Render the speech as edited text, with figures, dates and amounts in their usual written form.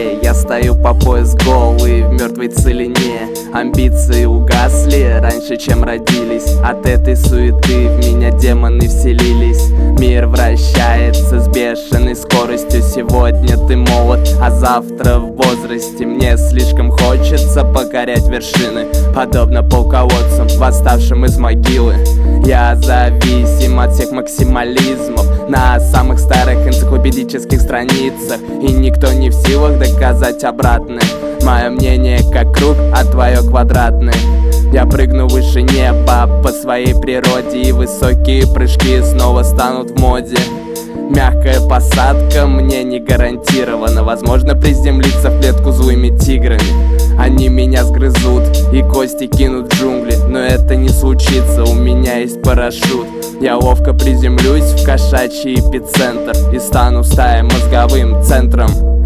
воде. Я стою по пояс голый в мертвой целине. Амбиции угасли раньше, чем родились. От этой суеты в меня демоны вселились. Мир вращается с бешеной скоростью. Сегодня ты молод, а завтра в возрасте. Мне слишком хочется покорять вершины, подобно полководцам, восставшим из могилы. Я зависим от всех максимализмов на самых старых энциклопедических страницах, и никто не в силах доказать обратное. Мое мнение как круг, а твое квадратное. Я прыгну выше неба по своей природе, и высокие прыжки снова станут в моде. Мягкая посадка мне не гарантирована. Возможно приземлиться в клетку злыми тиграми. Они меня сгрызут и кости кинут в джунгли, но это не случится, у меня есть парашют. Я ловко приземлюсь в кошачий эпицентр и стану стаей мозговым центром.